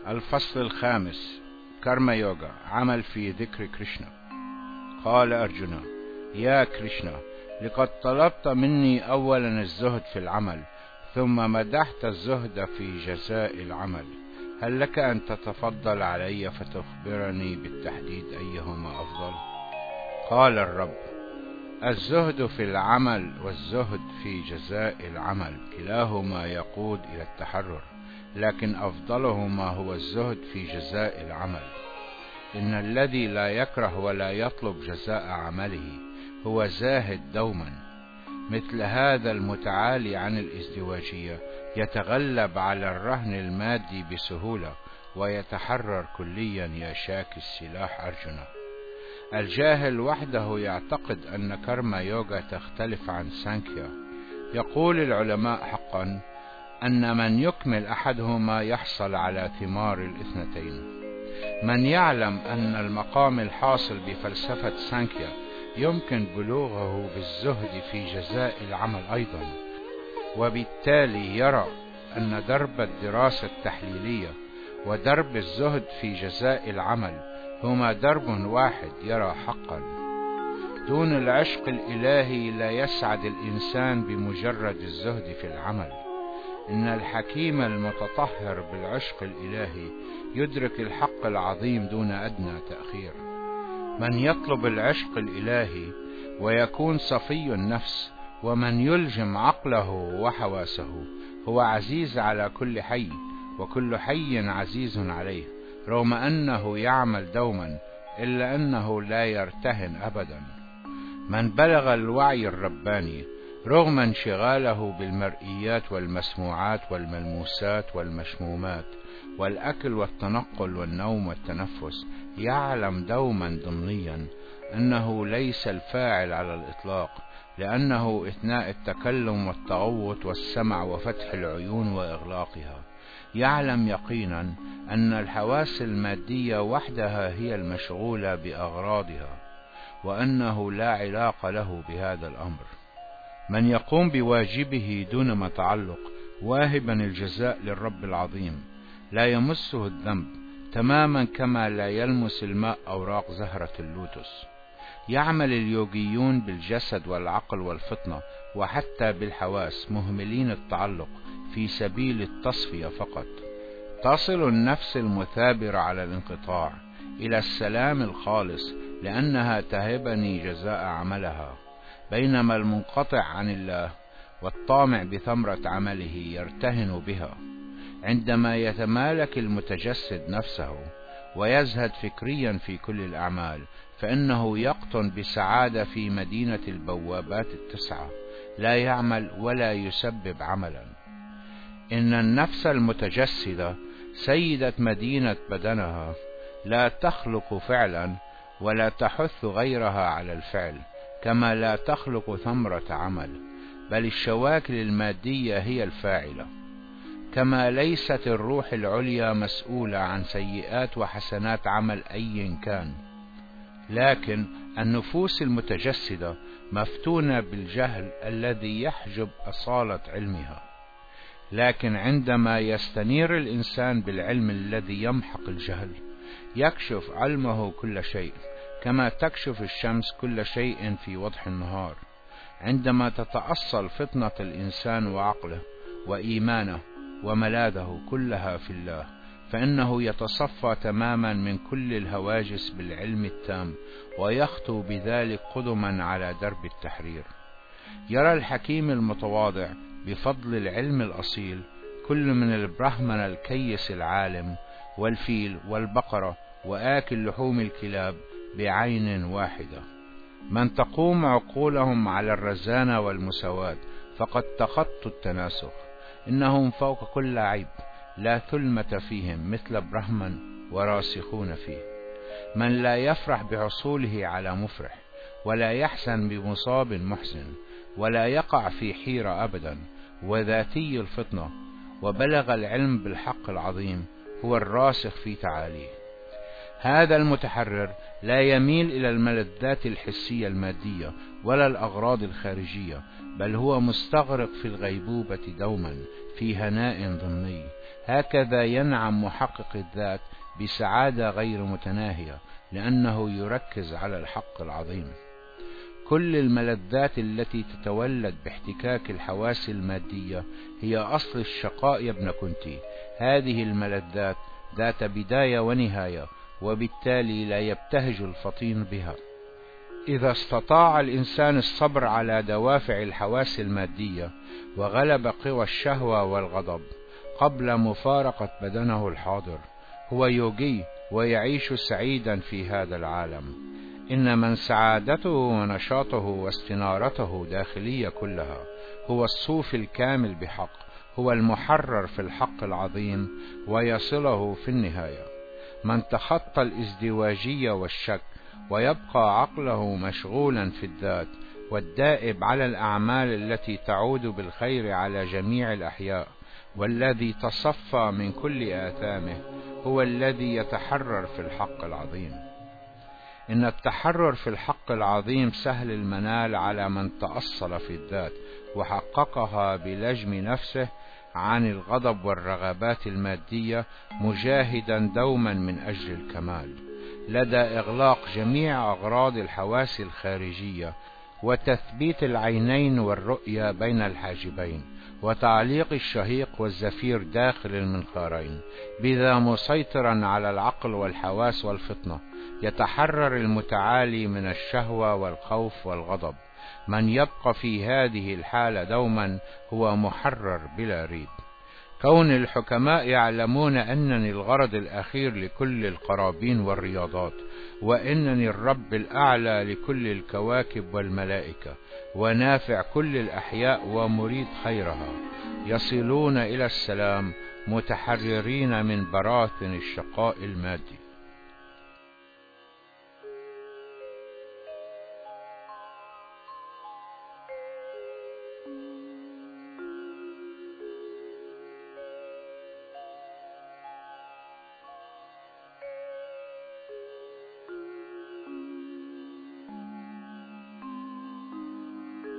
الفصل الخامس. كارما يوغا، عمل في ذكر كريشنا. قال أرجونا: يا كريشنا، لقد طلبت مني أولا الزهد في العمل، ثم مدحت الزهد في جزاء العمل. هل لك أن تتفضل علي فتخبرني بالتحديد أيهما أفضل؟ قال الرب: الزهد في العمل والزهد في جزاء العمل كلاهما يقود إلى التحرر، لكن أفضلهما هو الزهد في جزاء العمل. إن الذي لا يكره ولا يطلب جزاء عمله هو زاهد دوما. مثل هذا المتعالي عن الازدواجية يتغلب على الرهن المادي بسهولة ويتحرر كليا يا شاك السلاح أرجونا. الجاهل وحده يعتقد أن كارما يوغا تختلف عن سانكيا. يقول العلماء حقا أن من يكمل أحدهما يحصل على ثمار الاثنتين. من يعلم أن المقام الحاصل بفلسفة سانكيا يمكن بلوغه بالزهد في جزاء العمل أيضا، وبالتالي يرى أن درب الدراسة التحليلية ودرب الزهد في جزاء العمل هما درب واحد، يرى حقا دون العشق الإلهي لا يسعد الإنسان بمجرد الزهد في العمل. إن الحكيم المتطهر بالعشق الإلهي يدرك الحق العظيم دون أدنى تأخير. من يطلب العشق الإلهي ويكون صفي النفس، ومن يلجم عقله وحواسه، هو عزيز على كل حي، وكل حي عزيز عليه، رغم أنه يعمل دوما إلا أنه لا يرتهن أبدا. من بلغ الوعي الرباني رغم انشغاله بالمرئيات والمسموعات والملموسات والمشمومات والأكل والتنقل والنوم والتنفس، يعلم دوما ضمنيا أنه ليس الفاعل على الإطلاق، لأنه إثناء التكلم والتغوط والسمع وفتح العيون وإغلاقها. يعلم يقينا أن الحواس المادية وحدها هي المشغولة بأغراضها، وأنه لا علاقة له بهذا الأمر. من يقوم بواجبه دون ما تعلق، واهبا الجزاء للرب العظيم، لا يمسه الذنب تماما كما لا يلمس الماء أوراق زهرة اللوتس. يعمل اليوغيون بالجسد والعقل والفطنة وحتى بالحواس مهملين التعلق في سبيل التصفية فقط. تصل النفس المثابرة على الانقطاع إلى السلام الخالص لأنها تهبني جزاء عملها، بينما المنقطع عن الله والطامع بثمرة عمله يرتهن بها. عندما يتمالك المتجسد نفسه ويزهد فكريا في كل الأعمال، فإنه يقطن بسعادة في مدينة البوابات التسعة، لا يعمل ولا يسبب عملا. إن النفس المتجسدة سيدة مدينة بدنها، لا تخلق فعلا ولا تحث غيرها على الفعل، كما لا تخلق ثمرة عمل، بل الشواكل المادية هي الفاعلة. كما ليست الروح العليا مسؤولة عن سيئات وحسنات عمل أي كان، لكن النفوس المتجسدة مفتونة بالجهل الذي يحجب أصالة علمها. لكن عندما يستنير الإنسان بالعلم الذي يمحق الجهل، يكشف علمه كل شيء، كما تكشف الشمس كل شيء في وضح النهار. عندما تتأصل فطنة الإنسان وعقله وإيمانه وملاذه كلها في الله، فإنه يتصفى تماما من كل الهواجس بالعلم التام، ويخطو بذلك قدما على درب التحرير. يرى الحكيم المتواضع بفضل العلم الأصيل كل من البرهمن الكيس العالم والفيل والبقرة وآكل لحوم الكلاب بعين واحدة. من تقوم عقولهم على الرزانة والمساواة فقد تخطوا التناسخ. إنهم فوق كل عيب، لا ثلمة فيهم، مثل برهمن وراسخون فيه. من لا يفرح بحصوله على مفرح، ولا يحزن بمصاب محزن، ولا يقع في حيرة أبدا، وذاتي الفطنة، وبلغ العلم بالحق العظيم، هو الراسخ في تعاليه. هذا المتحرر لا يميل إلى الملذات الحسية المادية ولا الأغراض الخارجية، بل هو مستغرق في الغيبوبة دوما في هناء ضمني. هكذا ينعم محقق الذات بسعادة غير متناهية، لأنه يركز على الحق العظيم. كل الملذات التي تتولد باحتكاك الحواس المادية هي أصل الشقاء يا ابن كنتي. هذه الملذات ذات بداية ونهاية، وبالتالي لا يبتهج الفطين بها. إذا استطاع الإنسان الصبر على دوافع الحواس المادية وغلب قوى الشهوة والغضب قبل مفارقة بدنه الحاضر، هو يوجي ويعيش سعيدا في هذا العالم. إن من سعادته ونشاطه واستنارته داخلية كلها هو الصوفي الكامل بحق، هو المحرر في الحق العظيم ويصله في النهاية. من تخطى الازدواجية والشك ويبقى عقله مشغولا في الذات والدائب على الأعمال التي تعود بالخير على جميع الأحياء، والذي تصفى من كل آثامه، هو الذي يتحرر في الحق العظيم. إن التحرر في الحق العظيم سهل المنال على من تأصل في الذات وحققها بلجم نفسه عن الغضب والرغبات المادية، مجاهدا دوما من أجل الكمال، لدى إغلاق جميع أغراض الحواس الخارجية وتثبيت العينين والرؤية بين الحاجبين وتعليق الشهيق والزفير داخل المنخارين، بذا مسيطرا على العقل والحواس والفطنة. يتحرر المتعالي من الشهوة والخوف والغضب. من يبقى في هذه الحالة دوما هو محرر بلا ريب. كون الحكماء يعلمون أنني الغرض الأخير لكل القرابين والرياضات، وأنني الرب الأعلى لكل الكواكب والملائكة، ونافع كل الأحياء ومريد خيرها، يصلون إلى السلام متحررين من براثن الشقاء المادي.